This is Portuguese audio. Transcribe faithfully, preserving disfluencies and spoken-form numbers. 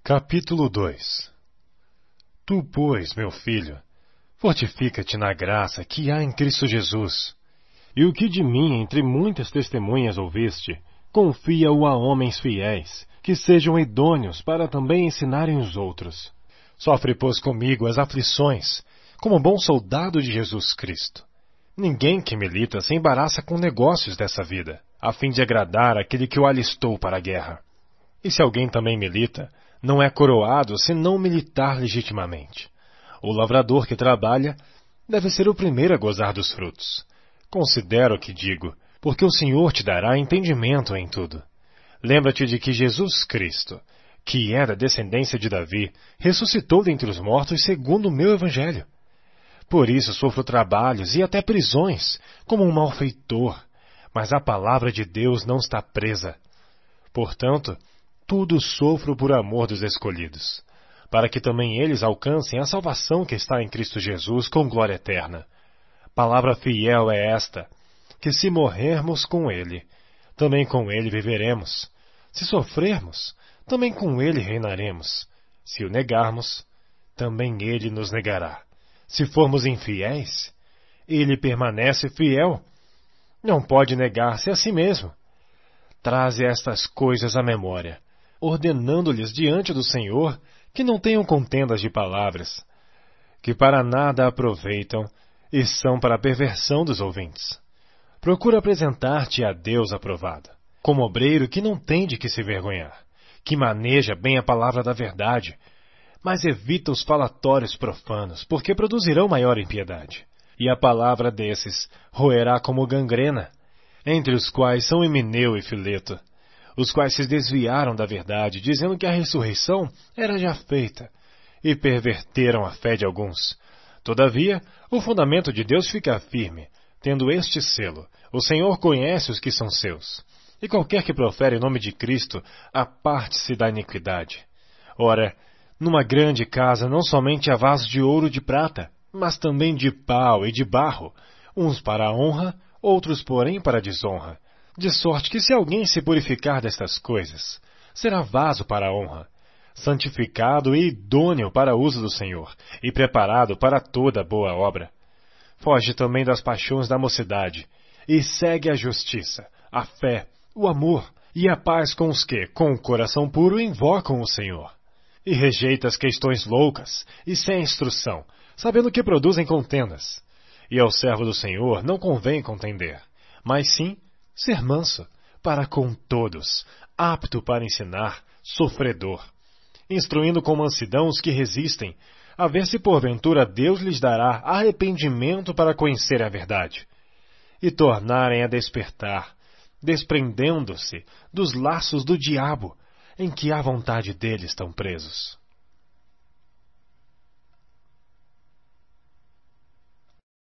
Capítulo dois. Tu, pois, meu filho, fortifica-te na graça que há em Cristo Jesus. E o que de mim, entre muitas testemunhas ouviste, confia-o a homens fiéis, que sejam idôneos para também ensinarem os outros. Sofre, pois, comigo as aflições, como bom soldado de Jesus Cristo. Ninguém que milita se embaraça com negócios dessa vida, a fim de agradar aquele que o alistou para a guerra. E se alguém também milita, não é coroado se não militar legitimamente. O lavrador que trabalha deve ser o primeiro a gozar dos frutos. Considera o que digo, porque o Senhor te dará entendimento em tudo. Lembra-te de que Jesus Cristo, que é da descendência de Davi, ressuscitou dentre os mortos segundo o meu evangelho. Por isso sofro trabalhos e até prisões, como um malfeitor, mas a palavra de Deus não está presa. Portanto, tudo sofro por amor dos escolhidos, para que também eles alcancem a salvação que está em Cristo Jesus com glória eterna. Palavra fiel é esta, que se morrermos com Ele, também com Ele viveremos. Se sofrermos, também com Ele reinaremos. Se o negarmos, também Ele nos negará. Se formos infiéis, Ele permanece fiel. Não pode negar-se a si mesmo. Traze estas coisas à memória, ordenando-lhes diante do Senhor que não tenham contendas de palavras, que para nada aproveitam e são para a perversão dos ouvintes. Procura apresentar-te a Deus aprovado, como obreiro que não tem de que se vergonhar, que maneja bem a palavra da verdade, mas evita os falatórios profanos, porque produzirão maior impiedade. E a palavra desses roerá como gangrena, entre os quais são Himeneu e Fileto, os quais se desviaram da verdade, dizendo que a ressurreição era já feita, e perverteram a fé de alguns. Todavia, o fundamento de Deus fica firme, tendo este selo: o Senhor conhece os que são seus. E qualquer que profere o nome de Cristo, aparte-se da iniquidade. Ora, numa grande casa não somente há vasos de ouro e de prata, mas também de pau e de barro, uns para a honra, outros, porém, para a desonra. De sorte que se alguém se purificar destas coisas, será vaso para a honra, santificado e idôneo para o uso do Senhor, e preparado para toda boa obra. Foge também das paixões da mocidade, e segue a justiça, a fé, o amor e a paz com os que, com o coração puro, invocam o Senhor. E rejeita as questões loucas e sem instrução, sabendo que produzem contendas. E ao servo do Senhor não convém contender, mas sim ser manso, para com todos, apto para ensinar, sofredor, instruindo com mansidão os que resistem, a ver se porventura Deus lhes dará arrependimento para conhecer a verdade, e tornarem a despertar, desprendendo-se dos laços do diabo, em que à vontade deles estão presos.